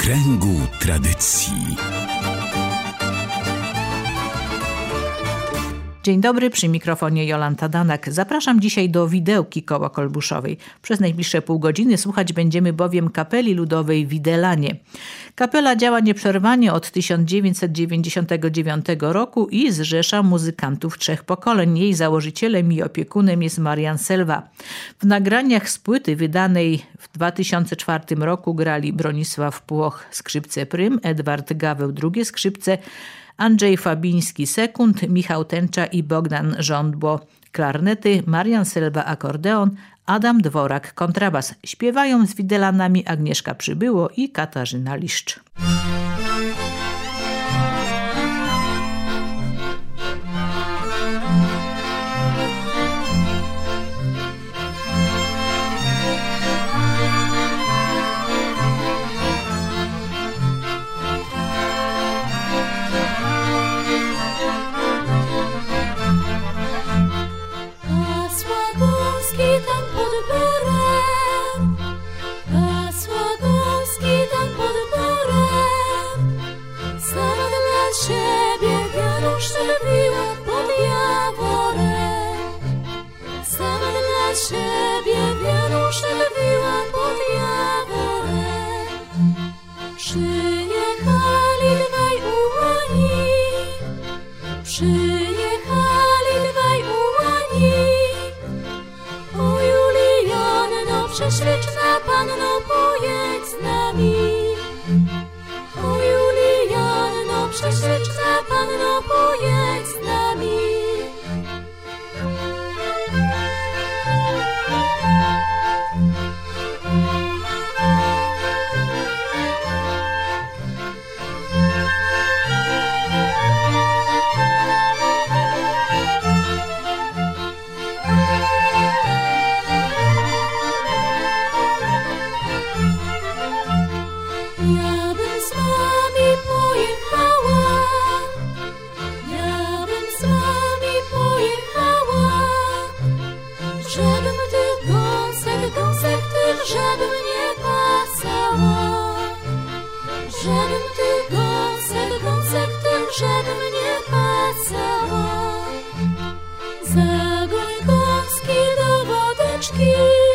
kręgu tradycji. Dzień dobry, przy mikrofonie Jolanta Danak. Zapraszam dzisiaj do Widełki koło Kolbuszowej. Przez najbliższe pół godziny słuchać będziemy bowiem kapeli ludowej w Widelanie. Kapela działa nieprzerwanie od 1999 roku i zrzesza muzykantów 3 pokoleń. Jej założycielem i opiekunem jest Marian Selwa. W nagraniach z płyty wydanej w 2004 roku grali Bronisław Płoch skrzypce prym, Edward Gaweł drugie skrzypce, Andrzej Fabiński sekund, Michał Tęcza i Bogdan Żądło klarnety, Marian Selwa akordeon, Adam Dworak kontrabas. Śpiewają z Widelanami Agnieszka Przybyło i Katarzyna Liszcz. Prześliczna panno, pojedź z nami. O Julianno, prześliczna panno, pojedź z nami. Żebym nie pasała, żebym ty gąsek tych, żebym nie pasała. Zagoń gąski do wodeczki,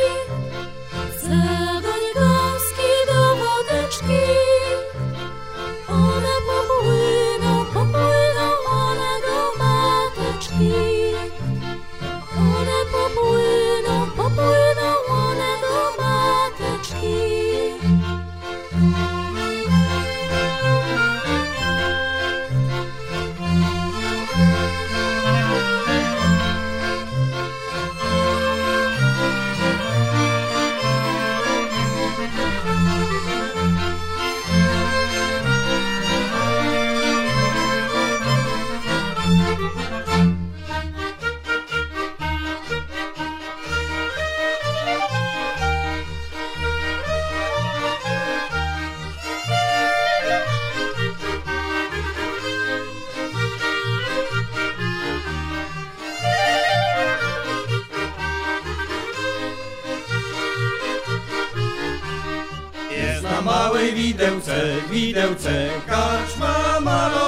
zagoń gąski do wodeczki. One popłyną one do mateczki. One popłyną one do mateczki. Na małej widełce, karczma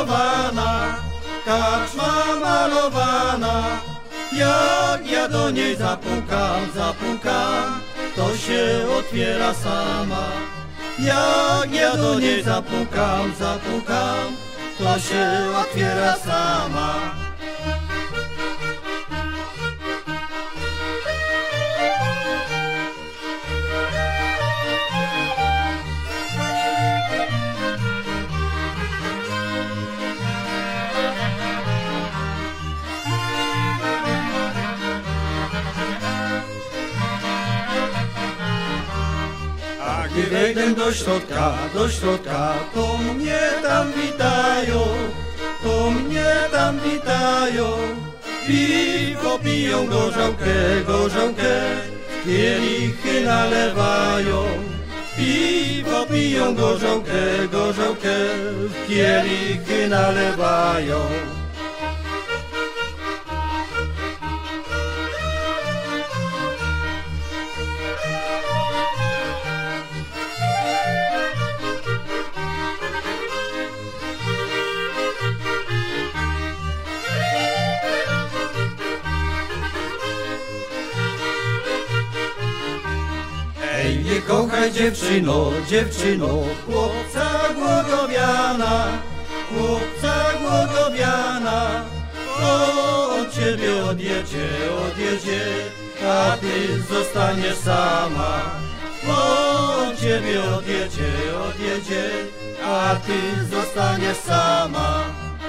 malowana. Jak ja do niej zapukam, to się otwiera sama. Jak ja do niej zapukam, to się otwiera sama. Gdy wejdę do środka, to mnie tam witają, piwo piją gorzałkę, kielichy nalewają. Piwo piją gorzałkę, kielichy nalewają. Kochaj dziewczyno, dziewczyno, chłopca głodowiana, chłopca głodowiana. Od ciebie odjedzie, odjedzie, a ty zostaniesz sama. Od ciebie odjedzie, odjedzie, a ty zostaniesz sama.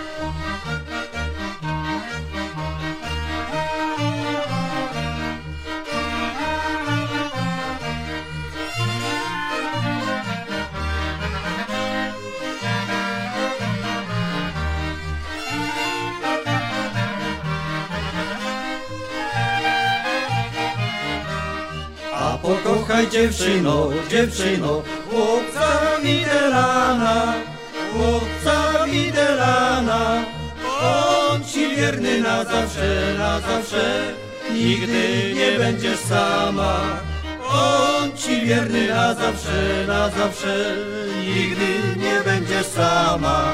A pokochaj dziewczyno, dziewczyno, chłopca widelana, chłopca widelana. On ci wierny na zawsze, na zawsze, nigdy nie będziesz sama. On ci wierny na zawsze, nigdy nie będziesz sama.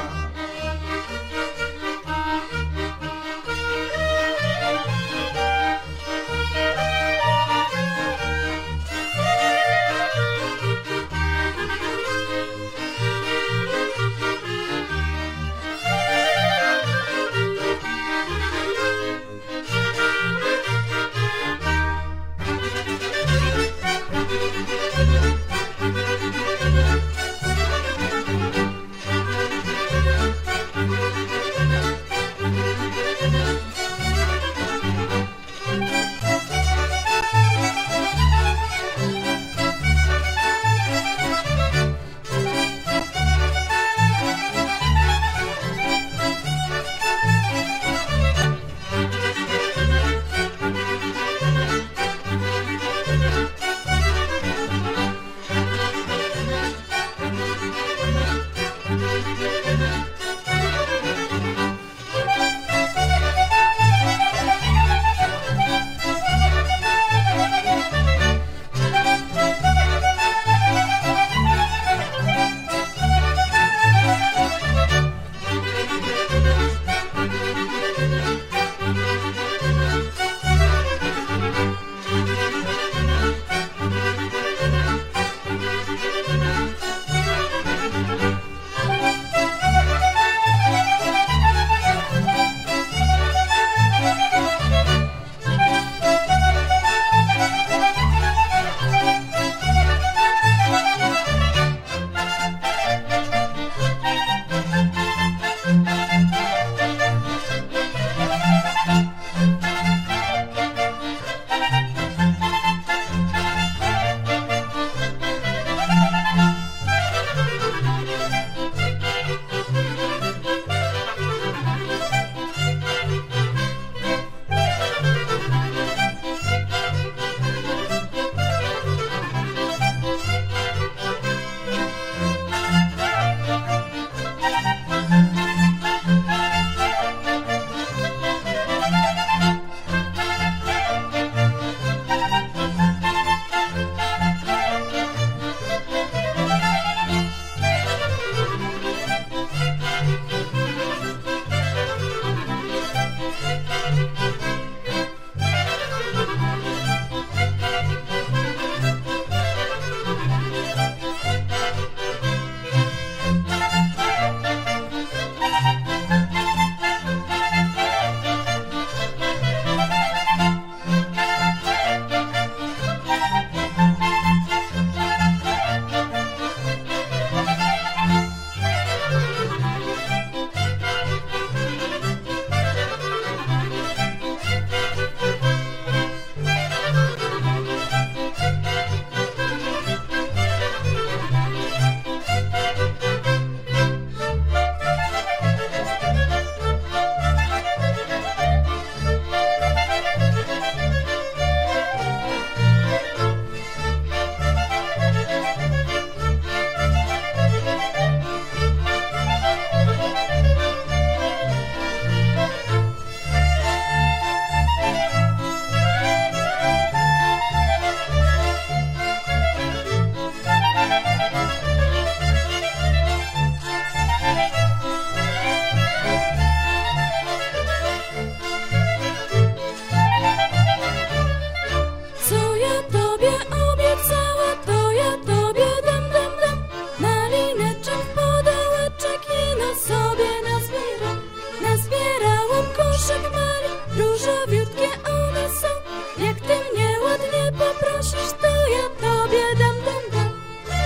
koszyk mary, różowiutkie one są. Jak ty mnie ładnie poprosisz, to ja tobie dam, dam, dam.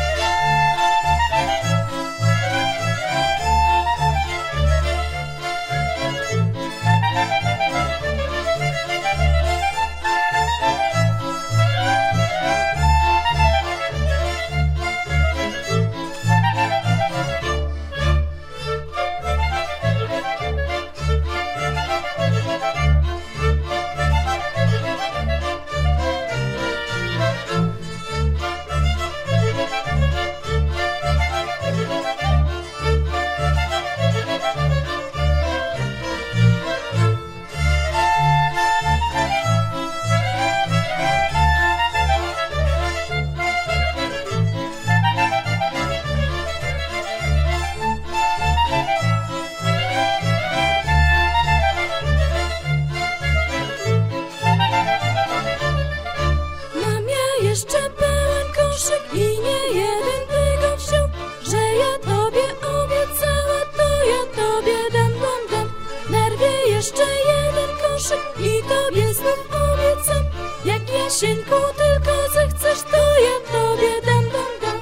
Jeszcze pełen koszyk i nie jeden by go wziął, że ja tobie obiecała, to ja tobie dam, dam, dam. Narwię jeszcze jeden koszyk i tobie znów obiecam. Jak Jasieńku tylko zechcesz, to ja tobie dam, dam, dam.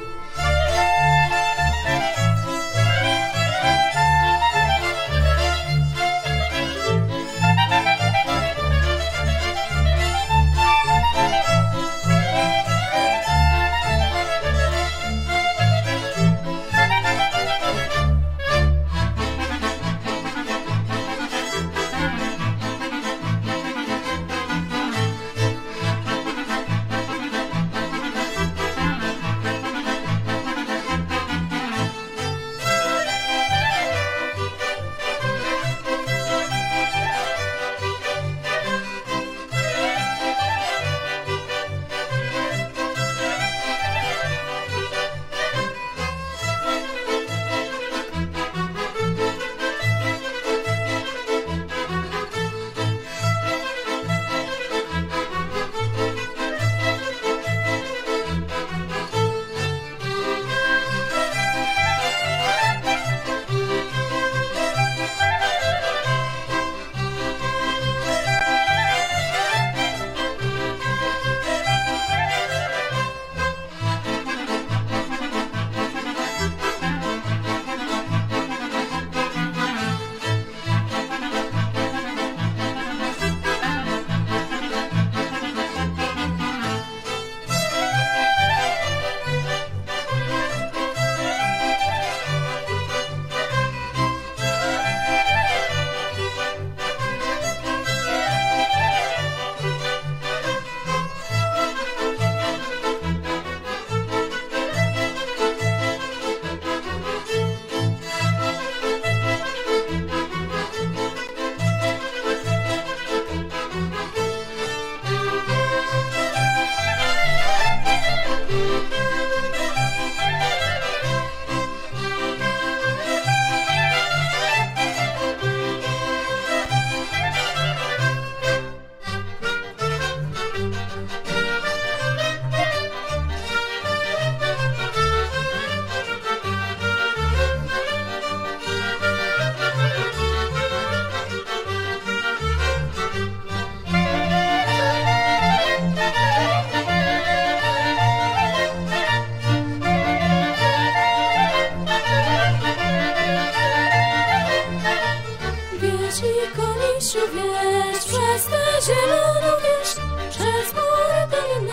Konisiu, wieś przez tę zieloną wieś, przez góry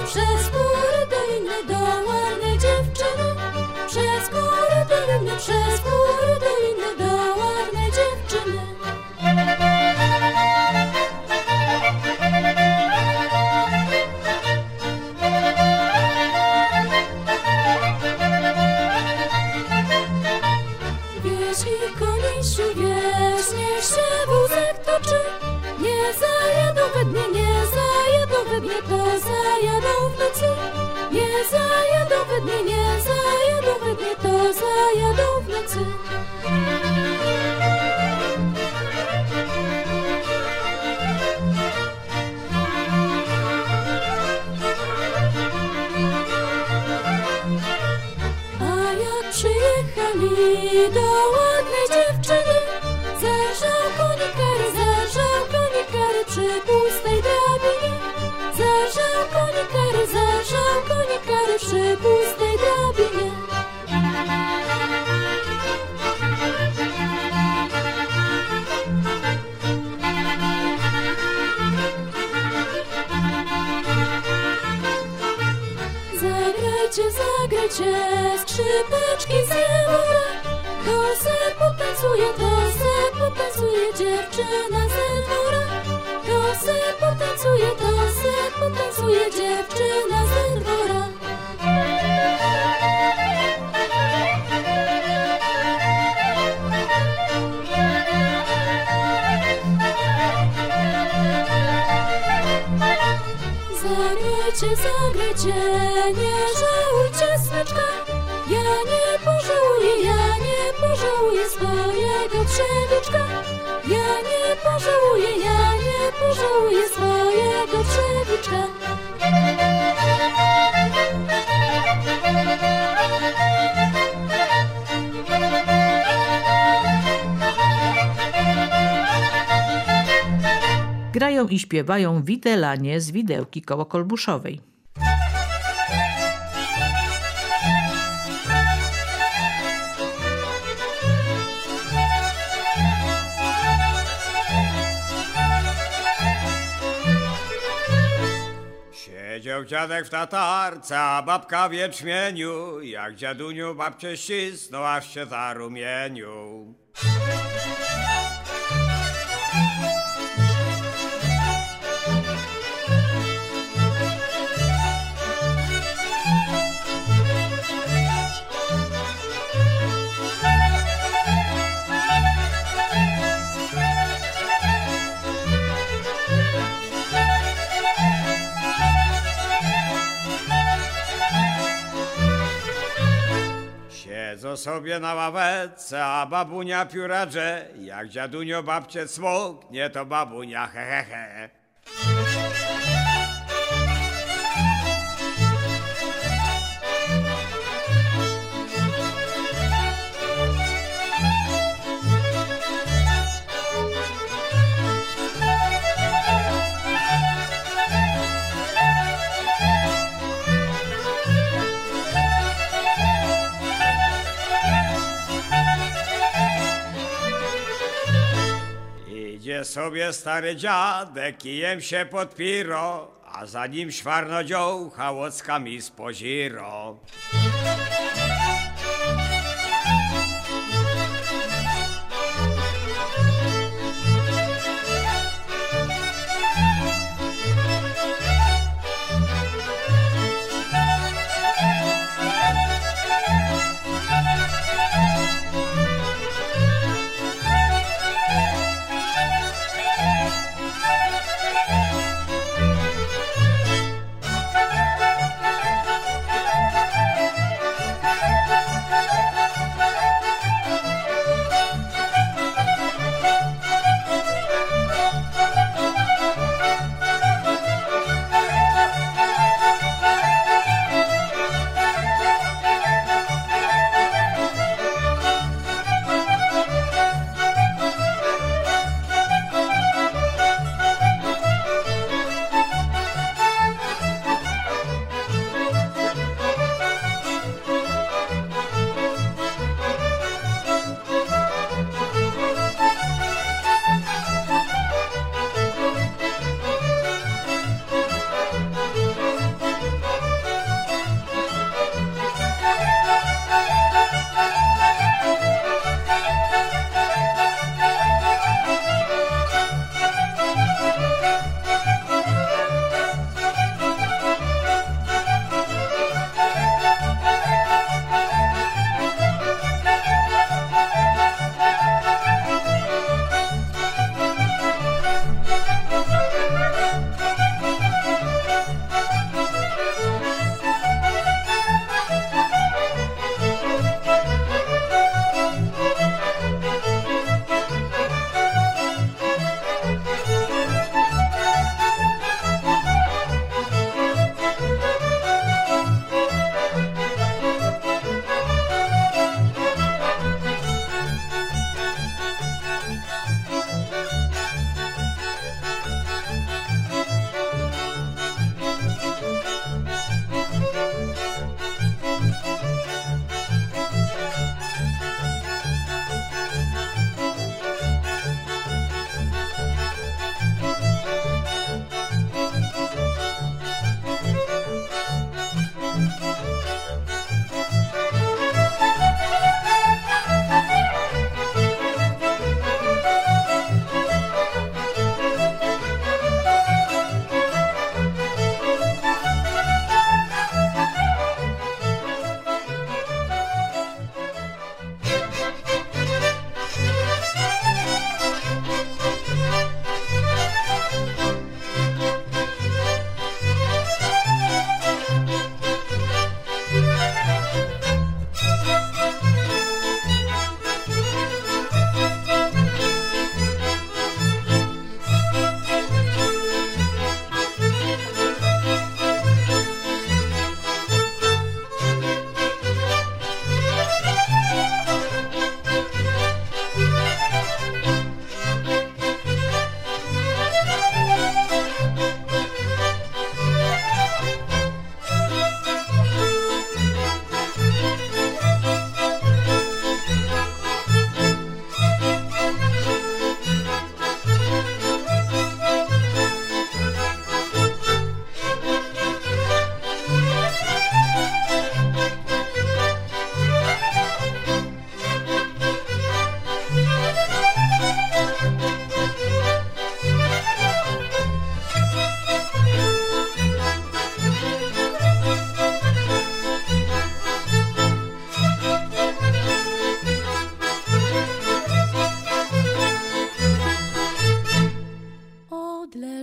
doliny do ładnej dziewczyny, przez góry doliny do ładnej dziewczyny. Wieś i konisiu, wieś, niech się wózek toczy. Nie zajadą we dnie, nie zajadą we dnie, to zajadą w nocy. Nie zajadą we dnie, nie zajadą we dnie, to zajadą w nocy. A jak przyjechali do ładnej dziewczyny, zarżał konik Kary, zarżał zagrajcie skrzypeczki z jewora. To se potancuje dziewczyna ze dwora. To se potancuje dziewczyna ze dwora. Zagrajcie, nie żałujcie smyczka. Ja nie pożałuję swojego trzewiczka. Ja nie pożałuję swojego trzewiczka. Grają i śpiewają widelanie z Widełki koło Kolbuszowej. Siedział dziadek w tatarce, a babka w jęczmieniu. Jak dziaduniu babcię ścisnął, aż się zarumienił. Siedzą sobie na ławeczce, a babunia pióra drze. Jak dziadunio babcię smoknie, to babunia he he he. Idzie sobie stary dziadek, kijem się podpiro, a za nim szwarnodzioł chałockami z poziro.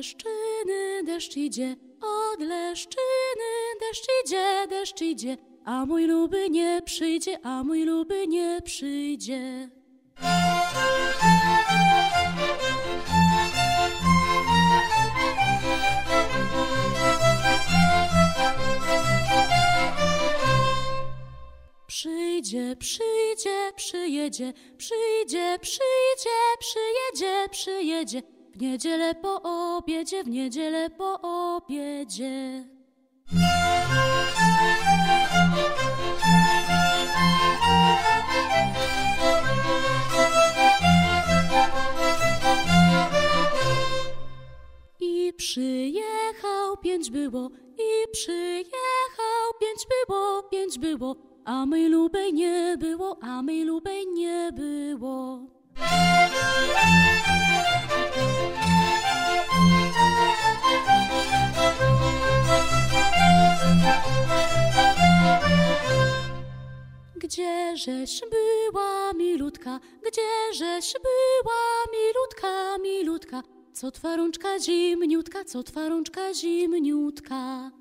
Leszczyny deszcz idzie, od Leszczyny deszcz idzie, a mój luby nie przyjdzie, a mój luby nie przyjdzie. Przyjdzie, przyjdzie, przyjedzie, przyjdzie, przyjdzie, przyjedzie, przyjedzie. W niedzielę po obiedzie, w niedzielę po obiedzie. I przyjechał, 5 było, i przyjechał, 5 było, a mej lubej nie było, a mej lubej nie było. Gdzieżeś była, milutka, gdzieżeś była, milutka, milutka, co twa rączka zimniutka, co twa rączka zimniutka.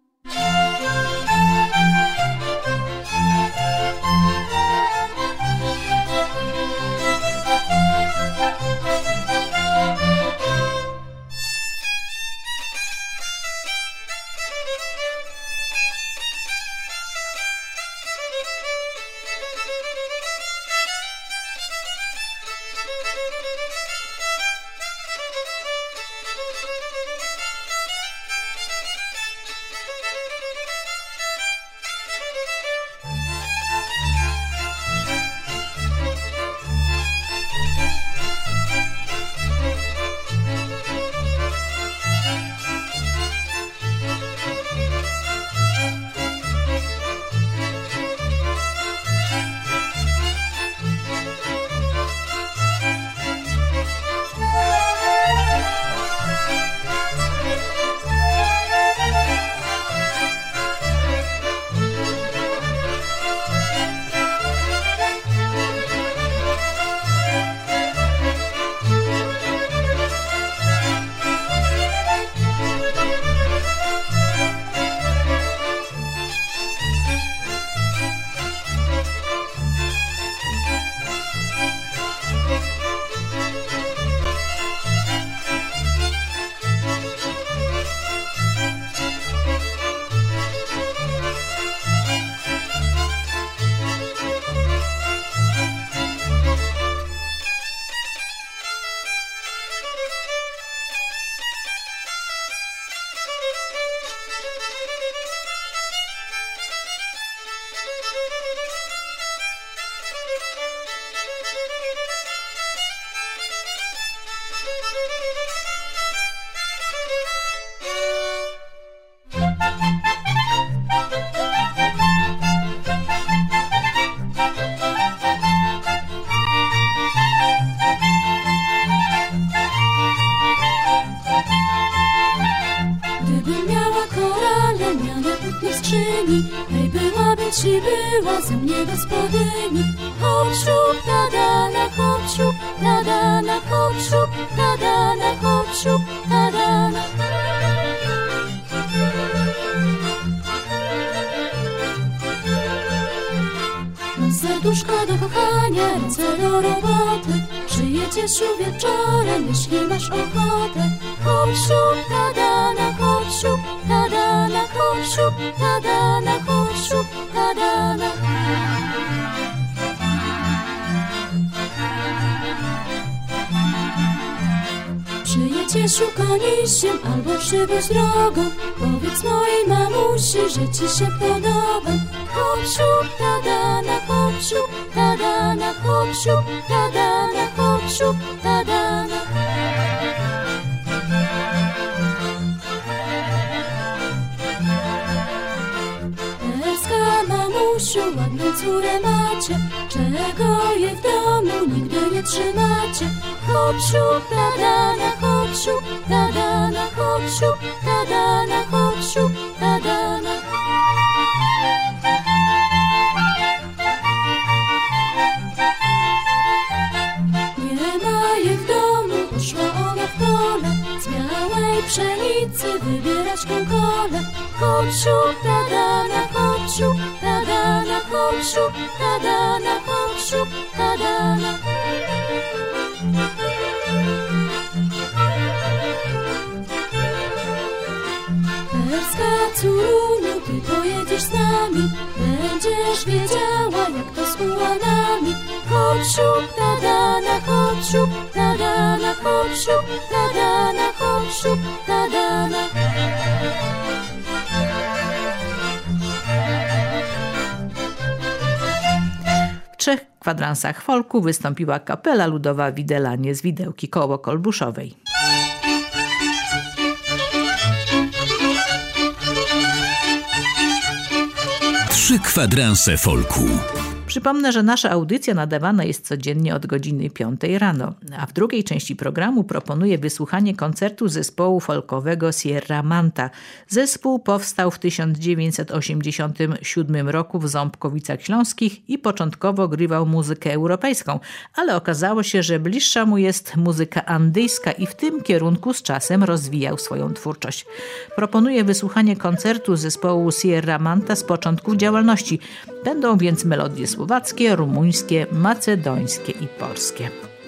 Hej, byłaby ci, była ze mnie gospodyni. Hop, siup, tadana, hop, siup, tadana, hop, siup, tadana, hop, siup, tadana. Serduszko do kochania, ręce do roboty. Przyjedziesz wieczorem, jeśli masz ochotę. Hop, siup, tadana, hop, siup, tadana, hop, siup, tadana, hop, siup, tadana. Przyjedziesz konisiem albo przywóz drogą. Powiedz mojej mamusi, że ci się podoba. Hop, siup, tadana, hop, siup, tadana, hop, siup, tadana, hop, siup, tadana. Perska mamusiu, ładną córę macie, czego jej w domu nigdy nie trzymacie. Hop, siup, tadana, hop, siup, tadana, hop, siup, tadana, hop, siup, tadana. Nie ma jej w domu, poszła ona w pole, z białej pszenicy, wybierać konkole. Hop, siup, tadana, hop, siup, tadana, hop, siup, tadana, hop, siup, tadana. Perska córuniu, ty pojedziesz z nami, będziesz wiedziała, jak to z ułanami. Hop, siup, tadana, hop, siup, tadana, hop, siup, tadana, hop, siup, tadana. W 3 kwadransach folku wystąpiła kapela ludowa Widelanie z Widełki koło Kolbuszowej. Trzy kwadranse folku. Przypomnę, że nasza audycja nadawana jest codziennie od godziny 5 rano, a w drugiej części programu proponuję wysłuchanie koncertu zespołu folkowego Sierra Manta. Zespół powstał w 1987 roku w Ząbkowicach Śląskich i początkowo grywał muzykę europejską, ale okazało się, że bliższa mu jest muzyka andyjska i w tym kierunku z czasem rozwijał swoją twórczość. Proponuję wysłuchanie koncertu zespołu Sierra Manta z początków działalności. Będą więc melodie słowackie, rumuńskie, macedońskie i polskie.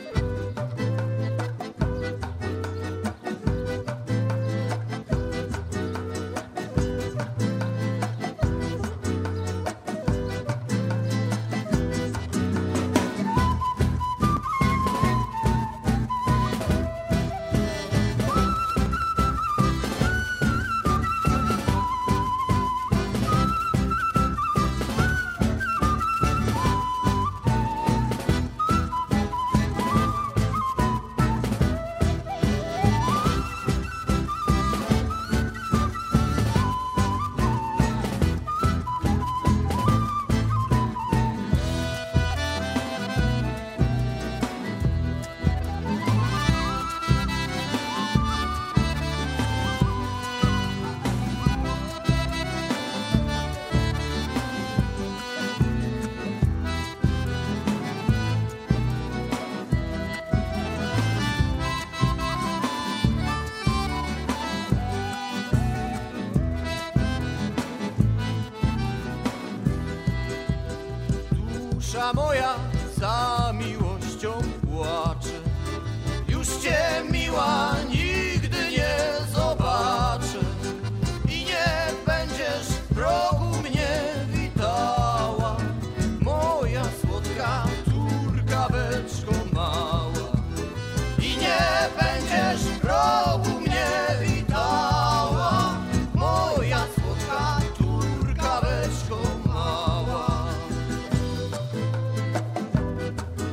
Dusza moja za miłością płacze, już cię miła nigdy nie zobaczę i nie będziesz w progu mnie witała, moja słodka turkaweczko mała. I nie będziesz w progu mnie witała, moja słodka turkaweczko mała.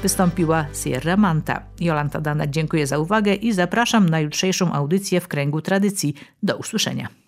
wystąpiła Sierra Manta. Jolanta Danak, dziękuję za uwagę i zapraszam na jutrzejszą audycję w Kręgu Tradycji. Do usłyszenia.